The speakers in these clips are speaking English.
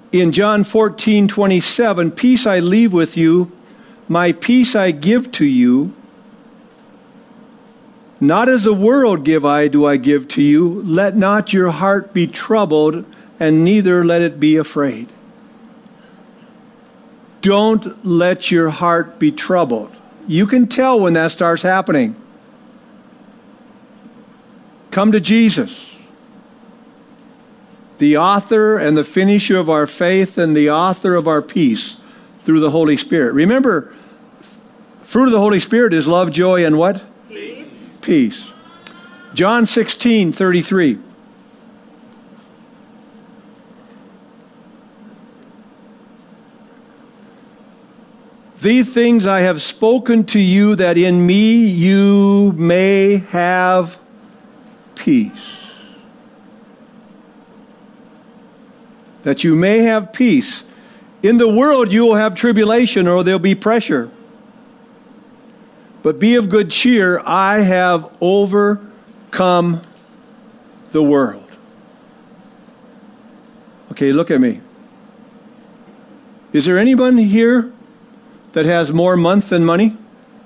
In John 14:27, peace I leave with you, my peace I give to you. Not as the world do I give to you. Let not your heart be troubled, and neither let it be afraid. Don't let your heart be troubled. You can tell when that starts happening. Come to Jesus, the author and the finisher of our faith and the author of our peace through the Holy Spirit. Remember, fruit of the Holy Spirit is love, joy, and what? Peace. Peace. John 16:33. These things I have spoken to you, that in me you may have peace. That you may have peace. In the world you will have tribulation, or there'll be pressure. But be of good cheer, I have overcome the world. Okay, look at me. Is there anyone here that has more month than money?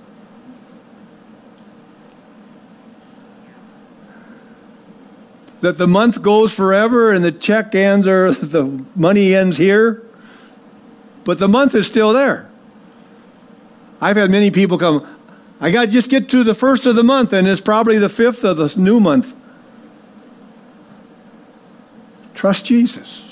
That the month goes forever and the check ends, or the money ends here, but the month is still there. I've had many people come, I got to just get to the first of the month, and it's probably the 5th of the new month. Trust Jesus.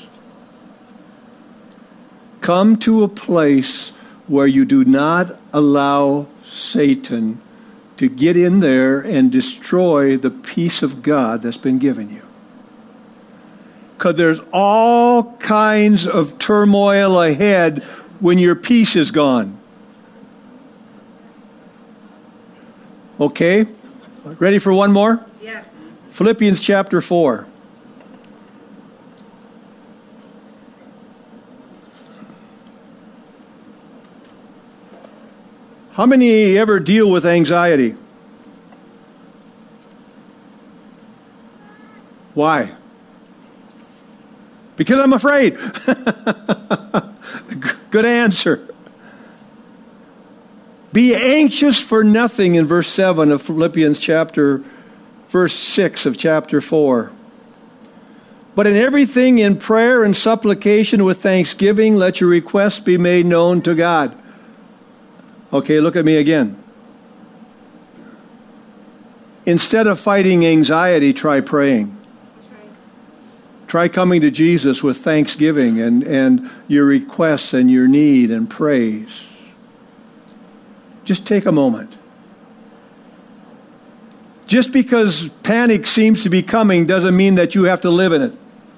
Come to a place where you do not allow Satan to get in there and destroy the peace of God that's been given you. Because there's all kinds of turmoil ahead when your peace is gone. Okay? Ready for one more? Yes. Philippians chapter 4. How many ever deal with anxiety? Why? Because I'm afraid. Good answer. Be anxious for nothing in verse 7 of Philippians verse 6 of chapter 4. But in everything, in prayer and supplication with thanksgiving, let your requests be made known to God. Okay, look at me again. Instead of fighting anxiety, try praying. Try coming to Jesus with thanksgiving and your requests and your need and praise. Just take a moment. Just because panic seems to be coming doesn't mean that you have to live in it.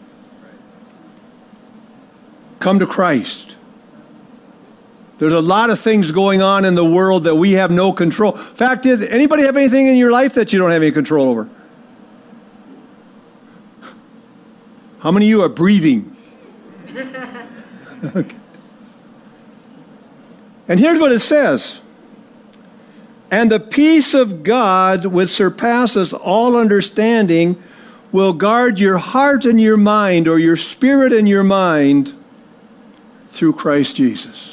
Come to Christ. There's a lot of things going on in the world that we have no control. Fact is, anybody have anything in your life that you don't have any control over? How many of you are breathing? Okay. And here's what it says. And the peace of God, which surpasses all understanding, will guard your heart and your mind, or your spirit and your mind, through Christ Jesus.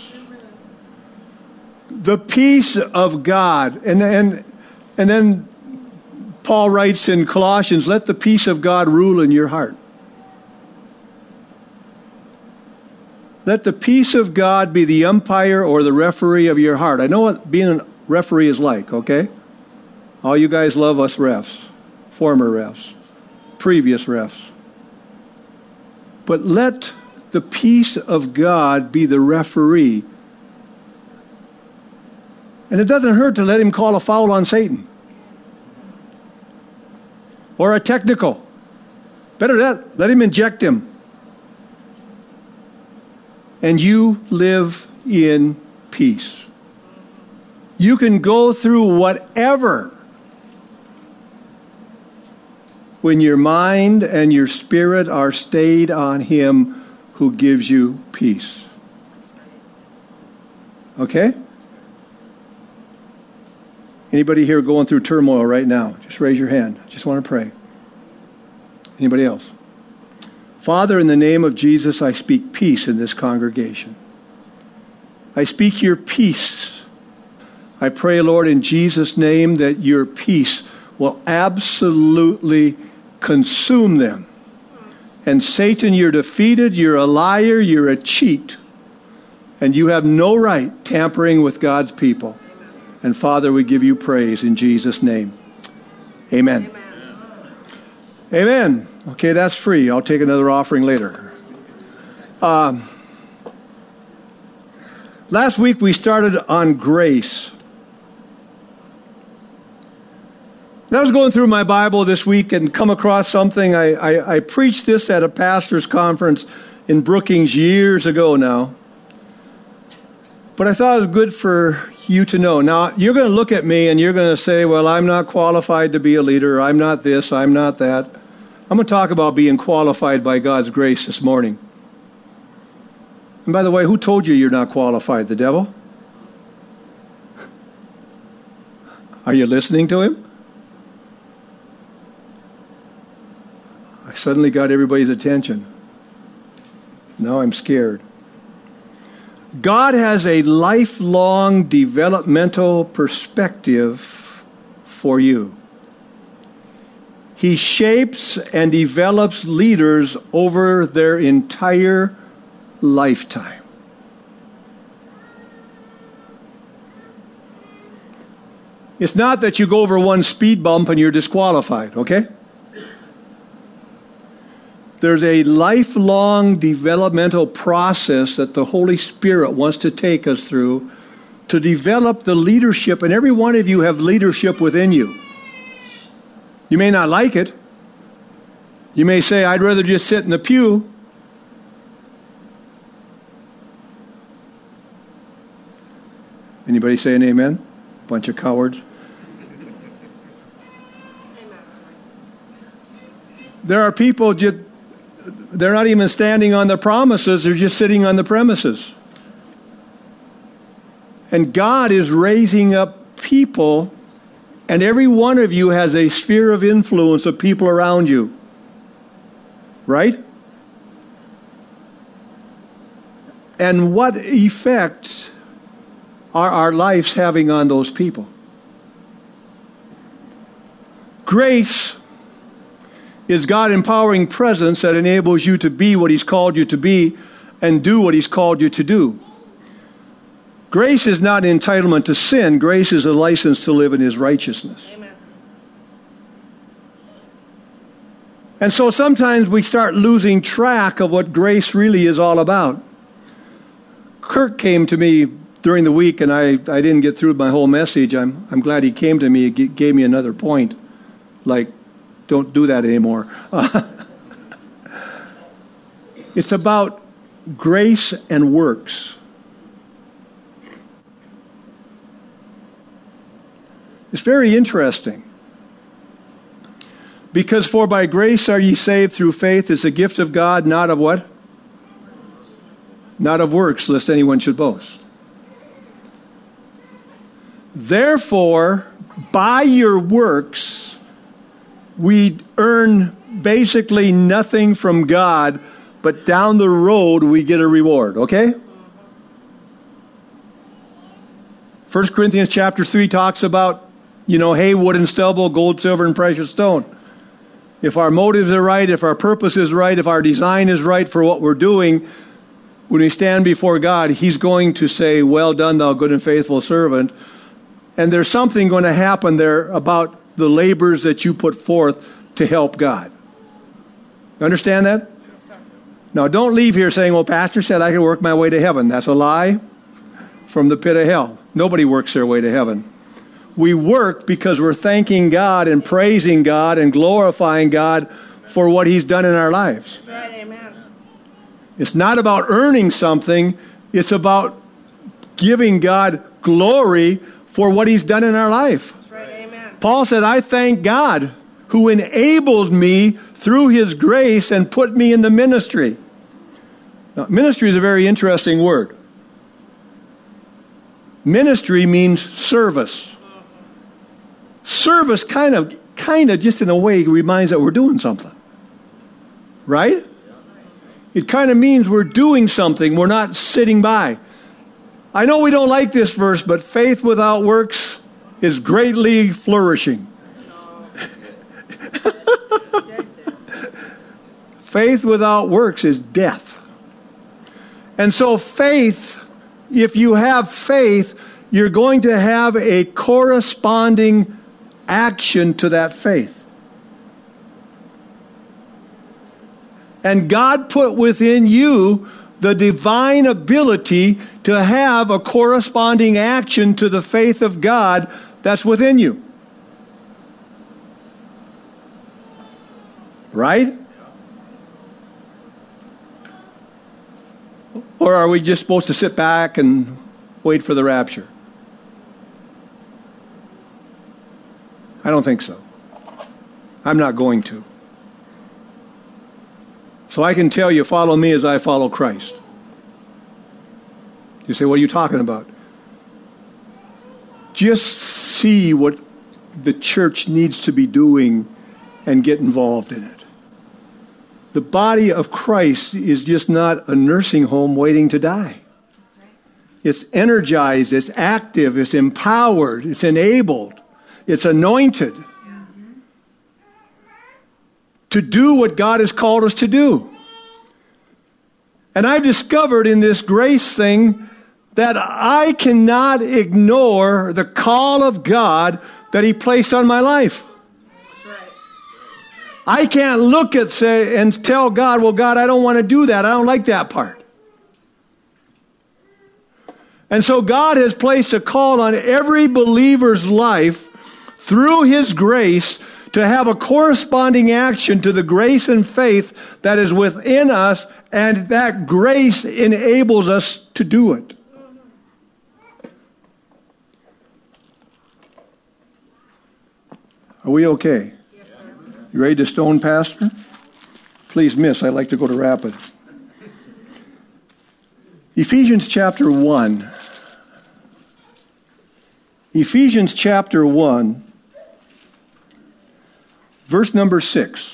The peace of God. And then Paul writes in Colossians, let the peace of God rule in your heart. Let the peace of God be the umpire or the referee of your heart. I know what being a referee is like, okay? All you guys love us refs, former refs, previous refs. But let the peace of God be the referee. And it doesn't hurt to let him call a foul on Satan. Or a technical. Better that, let him inject him. And you live in peace. You can go through whatever when your mind and your spirit are stayed on Him who gives you peace. Okay? Anybody here going through turmoil right now? Just raise your hand. I just want to pray. Anybody else? Father, in the name of Jesus, I speak peace in this congregation. I speak your peace. I pray, Lord, in Jesus' name, that your peace will absolutely consume them. And Satan, you're defeated, you're a liar, you're a cheat. And you have no right tampering with God's people. And Father, we give you praise in Jesus' name. Amen. Amen. Okay, that's free. I'll take another offering later. Last week we started on grace. And I was going through my Bible this week and come across something. I preached this at a pastor's conference in Brookings years ago now. But I thought it was good for you to know. Now, you're going to look at me and you're going to say, well, I'm not qualified to be a leader. I'm not this. I'm not that. I'm going to talk about being qualified by God's grace this morning. And by the way, who told you you're not qualified? The devil? Are you listening to him? I suddenly got everybody's attention. Now I'm scared. God has a lifelong developmental perspective for you. He shapes and develops leaders over their entire lifetime. It's not that you go over one speed bump and you're disqualified, okay? There's a lifelong developmental process that the Holy Spirit wants to take us through to develop the leadership, and every one of you have leadership within you. You may not like it. You may say, I'd rather just sit in the pew. Anybody saying amen? Bunch of cowards. There are people they're not even standing on the promises, they're just sitting on the premises. And God is raising up people, and every one of you has a sphere of influence of people around you. Right? And what effect are our lives having on those people? Grace is God empowering presence that enables you to be what He's called you to be and do what He's called you to do. Grace is not an entitlement to sin. Grace is a license to live in His righteousness. Amen. And so sometimes we start losing track of what grace really is all about. Kirk came to me during the week, and I didn't get through my whole message. I'm glad he came to me. He gave me another point, like, don't do that anymore. It's about grace and works. It's very interesting. Because for by grace are ye saved through faith, is a gift of God, not of what? Not of works, lest anyone should boast. Therefore, by your works, we earn basically nothing from God, but down the road we get a reward, okay? 1 Corinthians chapter 3 talks about, hay, wood, and stubble, gold, silver, and precious stone. If our motives are right, if our purpose is right, if our design is right for what we're doing, when we stand before God, He's going to say, well done, thou good and faithful servant. And there's something going to happen there about the labors that you put forth to help God. You understand that? Yes, sir. Now, don't leave here saying, well, Pastor said I can work my way to heaven. That's a lie from the pit of hell. Nobody works their way to heaven. We work because we're thanking God and praising God and glorifying God for what He's done in our lives. That's right, amen. It's not about earning something. It's about giving God glory for what He's done in our life. That's right, amen. Paul said, I thank God who enabled me through His grace and put me in the ministry. Now, ministry is a very interesting word. Ministry means service. Service kind of just in a way reminds that we're doing something. Right? It kind of means we're doing something. We're not sitting by. I know we don't like this verse, but faith without works is greatly flourishing. Faith without works is death. And so faith, if you have faith, you're going to have a corresponding action to that faith. And God put within you the divine ability to have a corresponding action to the faith of God that's within you. Right? Or are we just supposed to sit back and wait for the rapture? I don't think so. I'm not going to. So I can tell you, follow me as I follow Christ. You say, what are you talking about? Just see what the church needs to be doing and get involved in it. The body of Christ is just not a nursing home waiting to die. That's right. It's energized, it's active, it's empowered, it's enabled, it's anointed to do what God has called us to do. And I've discovered in this grace thing that I cannot ignore the call of God that He placed on my life. I can't look at and tell God, well, God, I don't want to do that. I don't like that part. And so God has placed a call on every believer's life through His grace to have a corresponding action to the grace and faith that is within us, and that grace enables us to do it. Are we okay? You ready to stone Pastor? Please, miss. I'd like to go to Rapid. Ephesians chapter 1. Ephesians chapter 1, verse number 6.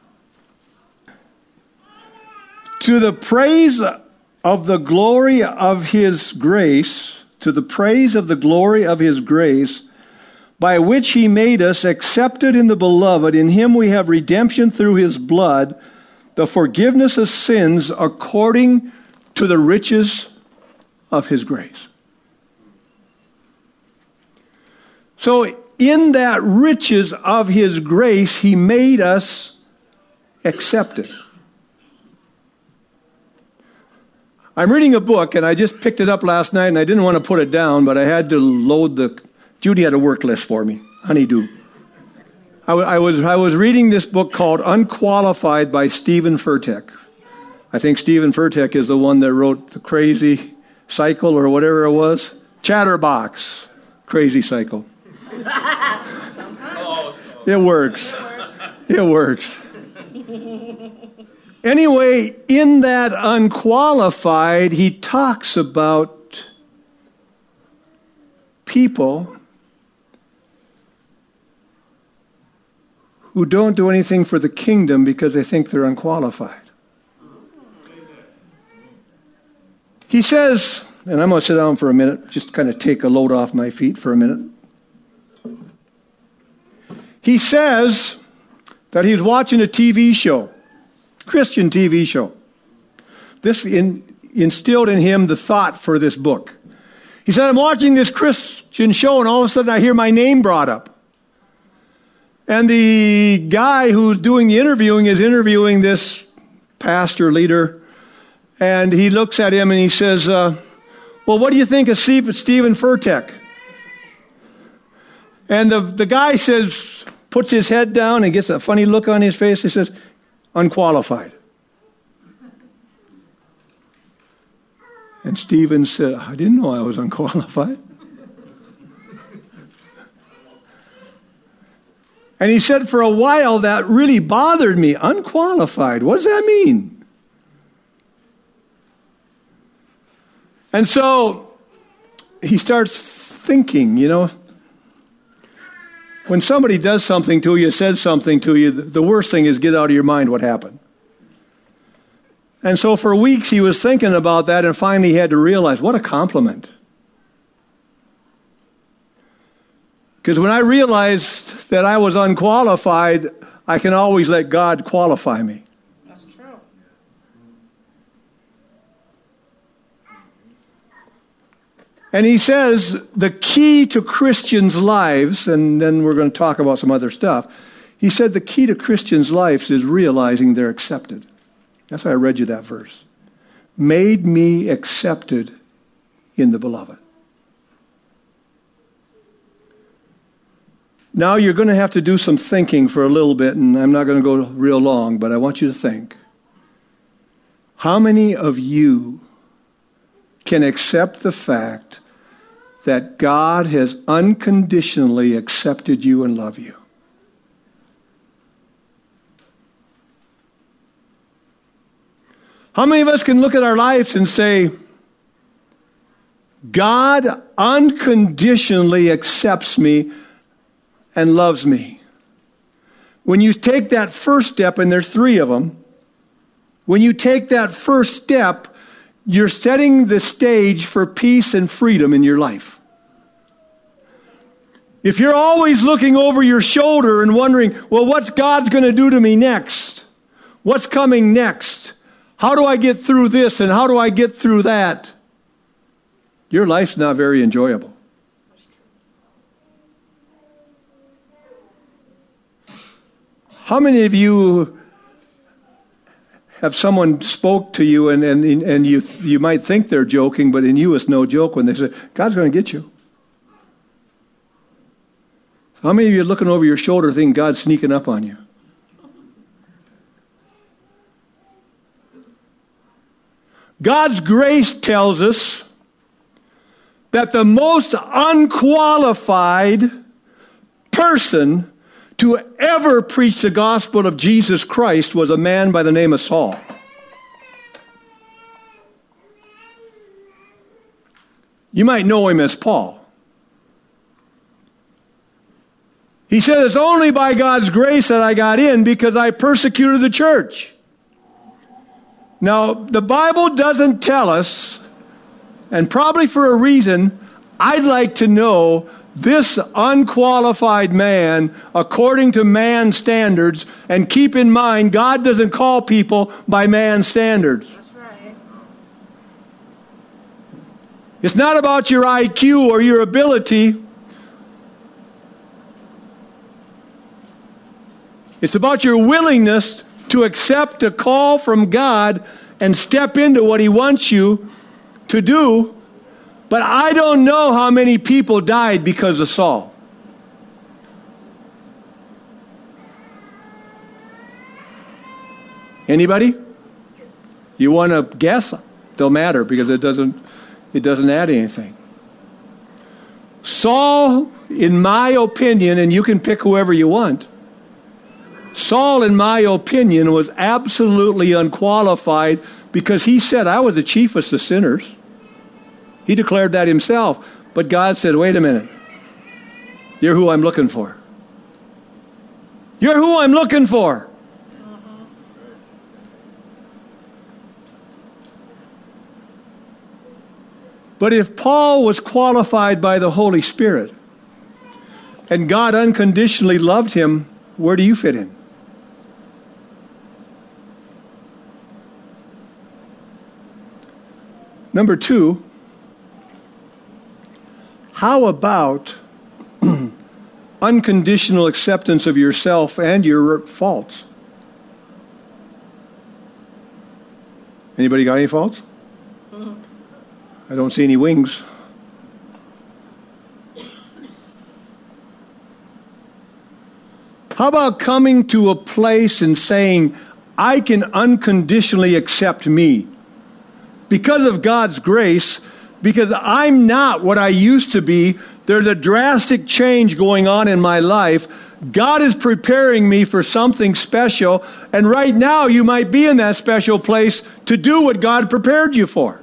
To the praise of the glory of His grace, to the praise of the glory of His grace, by which He made us accepted in the Beloved. In Him we have redemption through His blood, the forgiveness of sins according to the riches of His grace. So in that riches of His grace, He made us accepted. I'm reading a book, and I just picked it up last night, and I didn't want to put it down, but I had to load Judy had a work list for me. Honeydew. I was reading this book called Unqualified by Stephen Furtick. I think Stephen Furtick is the one that wrote The Crazy Cycle or whatever it was. Chatterbox. Crazy Cycle. It works. It works. Anyway, in that Unqualified, he talks about people who don't do anything for the kingdom because they think they're unqualified. He says, and I'm going to sit down for a minute, just kind of take a load off my feet for a minute. He says that he's watching a TV show, Christian TV show. This instilled in him the thought for this book. He said, I'm watching this Christian show, and all of a sudden I hear my name brought up. And the guy who's doing the interviewing is interviewing this pastor leader. And he looks at him and he says, well, what do you think of Stephen Furtick? And the guy says, puts his head down and gets a funny look on his face. He says, unqualified. And Stephen said, I didn't know I was unqualified. And he said, for a while, that really bothered me. Unqualified. What does that mean? And so he starts thinking, when somebody does something to you, says something to you, the worst thing is get out of your mind what happened. And so for weeks he was thinking about that, and finally he had to realize, what a compliment. Because when I realized that I was unqualified, I can always let God qualify me. That's true. And he says the key to Christians' lives, and then we're going to talk about some other stuff. He said the key to Christians' lives is realizing they're accepted. That's why I read you that verse. Made me accepted in the beloved. Now you're going to have to do some thinking for a little bit, and I'm not going to go real long, but I want you to think. How many of you can accept the fact that God has unconditionally accepted you and loved you? How many of us can look at our lives and say, God unconditionally accepts me and loves me? When you take that first step, and there's 3 of them, when you take that first step, you're setting the stage for peace and freedom in your life. If you're always looking over your shoulder and wondering, well, what's God's going to do to me next? What's coming next? How do I get through this and how do I get through that? Your life's not very enjoyable. How many of you have someone spoke to you and you might think they're joking, but in you it's no joke when they say, God's going to get you? How many of you are looking over your shoulder thinking God's sneaking up on you? God's grace tells us that the most unqualified person to ever preach the gospel of Jesus Christ was a man by the name of Saul. You might know him as Paul. He said, it's only by God's grace that I got in because I persecuted the church. Now, the Bible doesn't tell us, and probably for a reason, I'd like to know this unqualified man according to man's standards, and keep in mind, God doesn't call people by man's standards. That's right. It's not about your IQ or your ability. It's about your willingness to accept a call from God and step into what He wants you to do. But I don't know how many people died because of Saul. Anybody? You want to guess? Don't matter because it doesn't add anything. Saul, in my opinion, and you can pick whoever you want, Saul, in my opinion, was absolutely unqualified because he said, I was the chiefest of sinners. He declared that himself. But God said, wait a minute. You're who I'm looking for. You're who I'm looking for. But if Paul was qualified by the Holy Spirit and God unconditionally loved him, where do you fit in? Number 2, how about unconditional acceptance of yourself and your faults? Anybody got any faults? I don't see any wings. How about coming to a place and saying, I can unconditionally accept me because of God's grace, because I'm not what I used to be. There's a drastic change going on in my life. God is preparing me for something special, and right now you might be in that special place to do what God prepared you for.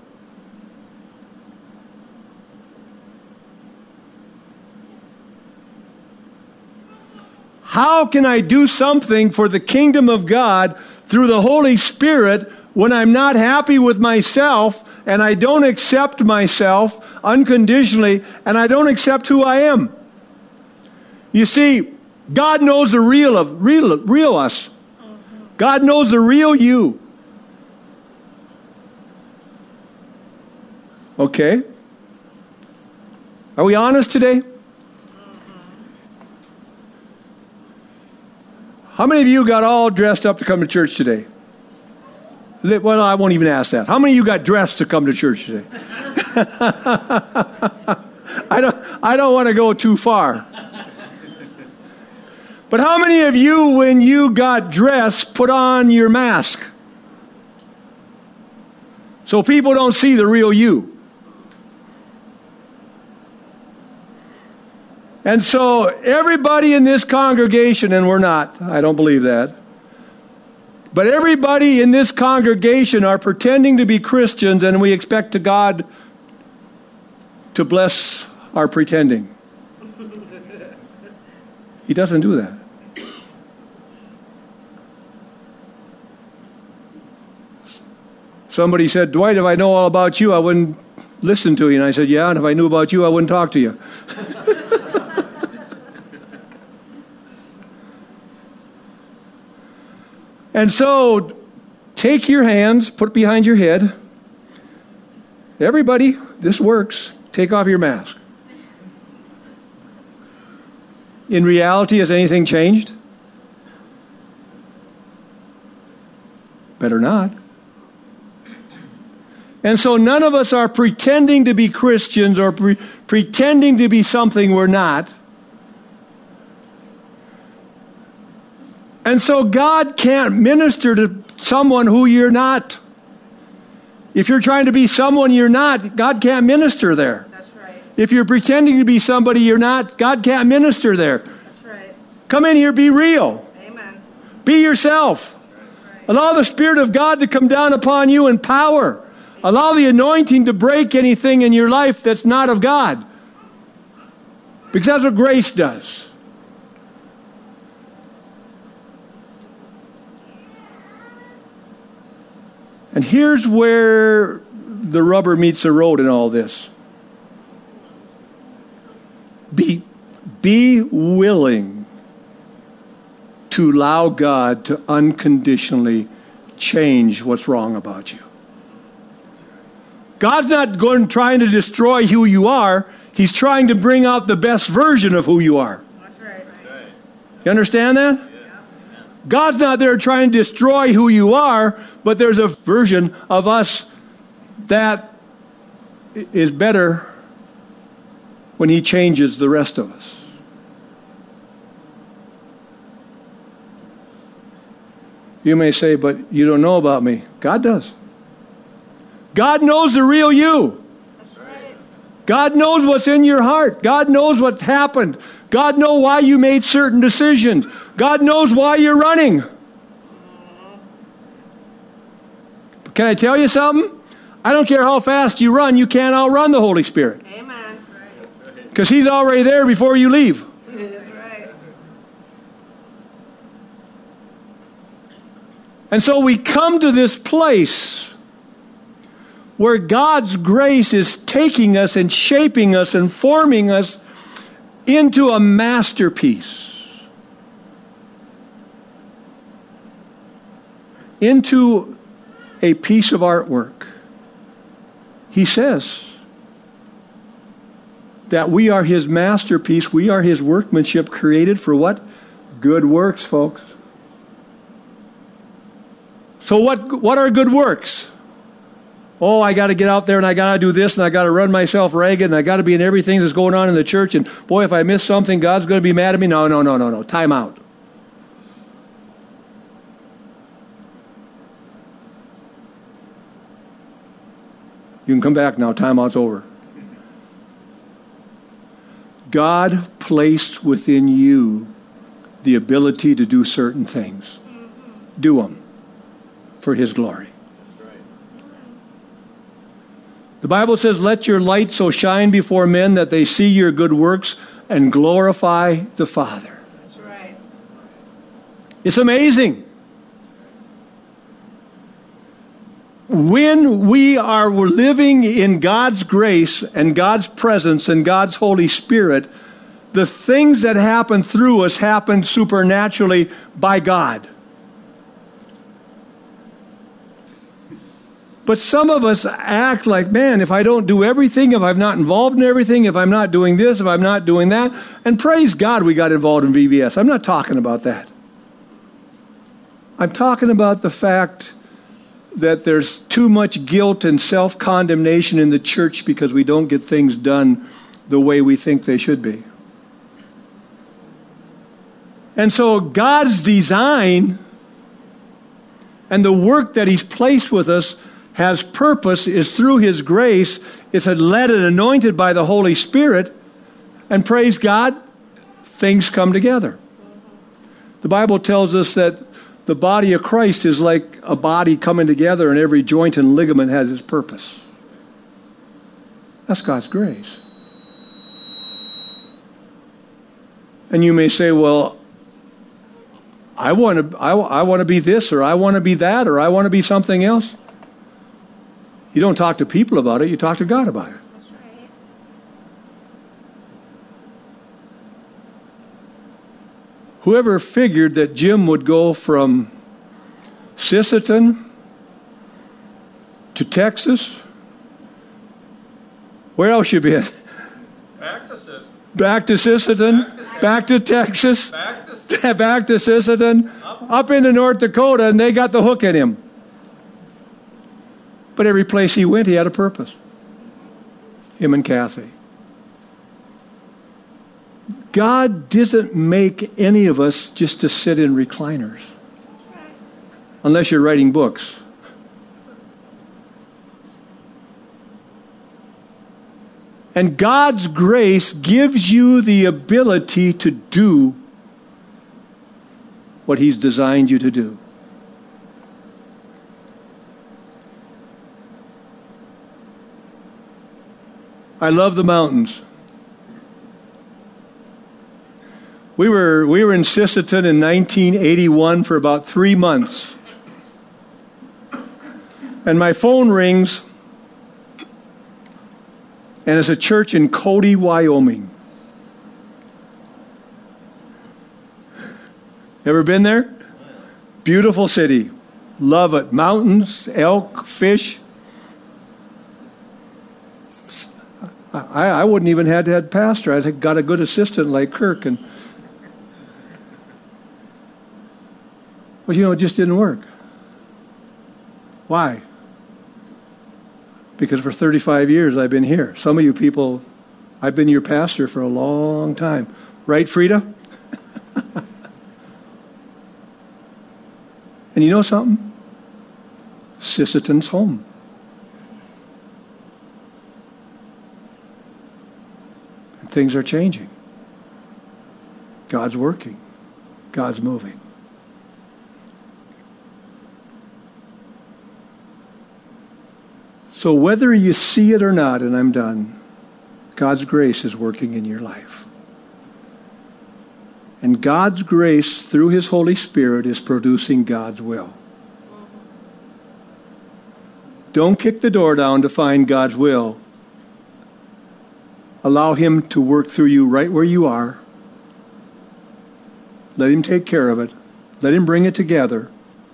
How can I do something for the kingdom of God through the Holy Spirit when I'm not happy with myself and I don't accept myself unconditionally and I don't accept who I am. You see, God knows the real us. God knows the real you. Okay? Are we honest today? How many of you got all dressed up to come to church today? Well, I won't even ask that. How many of you got dressed to come to church today? I don't want to go too far. But how many of you, when you got dressed, put on your mask? So people don't see the real you. And so everybody in this congregation, and we're not, I don't believe that, but everybody in this congregation are pretending to be Christians, and we expect to God to bless our pretending. He doesn't do that. Somebody said, Dwight, if I know all about you, I wouldn't listen to you. And I said, yeah, and if I knew about you, I wouldn't talk to you. And so, take your hands, put it behind your head. Everybody, this works. Take off your mask. In reality, has anything changed? Better not. And so none of us are pretending to be Christians or pretending to be something we're not. And so God can't minister to someone who you're not. If you're trying to be someone you're not, God can't minister there. That's right. If you're pretending to be somebody you're not, God can't minister there. That's right. Come in here, be real. Amen. Be yourself. Right. Allow the Spirit of God to come down upon you in power. Allow the anointing to break anything in your life that's not of God. Because that's what grace does. And here's where the rubber meets the road in all this. Be willing to allow God to unconditionally change what's wrong about you. God's not trying to destroy who you are. He's trying to bring out the best version of who you are. That's right. You understand that? God's not there trying to destroy who you are, but there's a version of us that is better when He changes the rest of us. You may say, but you don't know about me. God does. God knows the real you. That's right. God knows what's in your heart. God knows what's happened. God knows why you made certain decisions. God knows why you're running. Can I tell you something? I don't care how fast you run, you can't outrun the Holy Spirit. Amen. Because He's already there before you leave. That's right. And so we come to this place where God's grace is taking us and shaping us and forming us into a masterpiece. Into a piece of artwork. He says that we are His masterpiece. We are His workmanship created for what? Good works, folks. So what are good works? Oh, I got to get out there and I got to do this and I got to run myself ragged and I got to be in everything that's going on in the church. And boy, if I miss something, God's going to be mad at me. No. Time out. You can come back now. Time out's over. God placed within you the ability to do certain things. Do them for His glory. The Bible says, let your light so shine before men that they see your good works and glorify the Father. That's right. It's amazing. when we are living in God's grace and God's presence and God's Holy Spirit, the things that happen through us happen supernaturally by God. But some of us act like, man, if I don't do everything, if I'm not involved in everything, if I'm not doing this, if I'm not doing that, and praise God we got involved in VBS. I'm not talking about that. I'm talking about the fact that there's too much guilt and self-condemnation in the church because we don't get things done the way we think they should be. And so God's design and the work that He's placed with us has purpose, is through His grace. It's led and anointed by the Holy Spirit. And praise God, things come together. The Bible tells us that the body of Christ is like a body coming together, and every joint and ligament has its purpose. That's God's grace. And you may say, well, I want to be this, or I want to be that, or I want to be something else. You don't talk to people about it, you talk to God about it. That's right. Whoever figured that Jim would go from Sisseton to Texas? Where else you been? Back to Sisseton. Back to Sisseton? Back to Texas? Back to Sisseton. Back to Sisseton? Up into North Dakota, and they got the hook in him. But every place he went, he had a purpose. Him and Kathy. God doesn't make any of us just to sit in recliners. Unless you're writing books. And God's grace gives you the ability to do what He's designed you to do. I love the mountains. We were in Sisseton in 1981 for about 3 months. And my phone rings, and it's a church in Cody, Wyoming. Ever been there? Beautiful city. Love it. Mountains, elk, fish. I wouldn't even have had pastor. I got a good assistant like Kirk. But it just didn't work. Why? Because for 35 years I've been here. Some of you people, I've been your pastor for a long time. Right, Frida? And you know something? Sisseton's home. And things are changing. God's working. God's moving. So whether you see it or not, and I'm done, God's grace is working in your life. And God's grace, through His Holy Spirit, is producing God's will. Don't kick the door down to find God's will. Allow Him to work through you right where you are. Let Him take care of it. Let Him bring it together.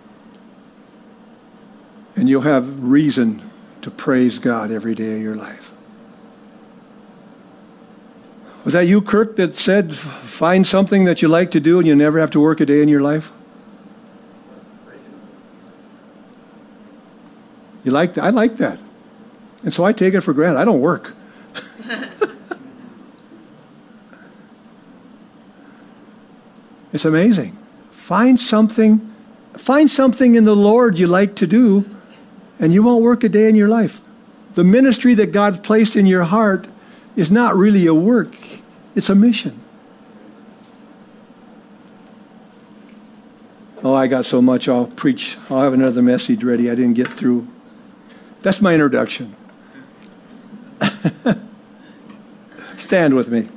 And you'll have reason to praise God every day of your life. Was that you, Kirk, that said, find something that you like to do and you never have to work a day in your life? You like that? I like that. And so I take it for granted. I don't work. It's amazing. Find something in the Lord you like to do, and you won't work a day in your life. The ministry that God placed in your heart is not really a work. It's a mission. Oh, I got so much. I'll preach. I'll have another message ready. I didn't get through. That's my introduction. Stand with me.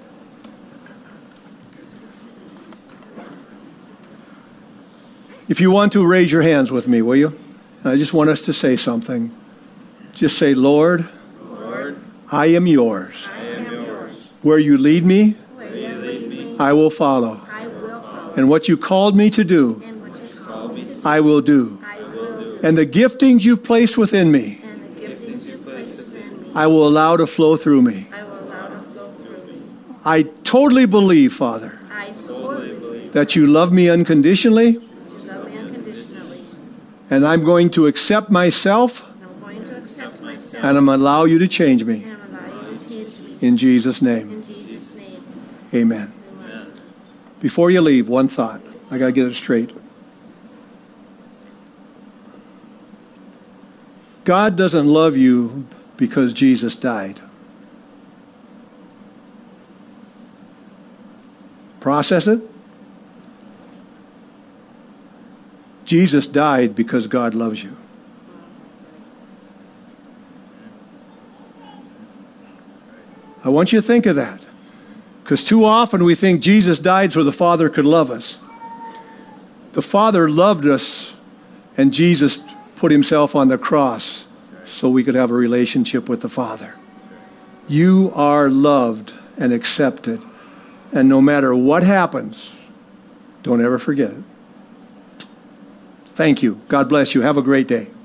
If you want to, raise your hands with me, will you? I just want us to say something. Just say, Lord, Lord, I am yours. I am yours. Where you lead me, Where you lead me, I will follow. I will follow. And what you called me to do, And what you called me to do, I will do. I will do. And the giftings you've placed within me, And the giftings you've placed within me, I will allow to flow through me. I will allow to flow through me. I totally believe, Father, I totally believe that you love me unconditionally, that you love me unconditionally. and I'm going to accept myself, And I'm going to accept myself and I'm going to allow you to change me. and allow you to change me. In Jesus' name, In Jesus' name. amen. Amen. Before you leave, one thought. I got to get it straight. God doesn't love you because Jesus died. Process it. Jesus died because God loves you. I want you to think of that. Because too often we think Jesus died so the Father could love us. The Father loved us, and Jesus put himself on the cross so we could have a relationship with the Father. You are loved and accepted. And no matter what happens, don't ever forget it. Thank you. God bless you. Have a great day.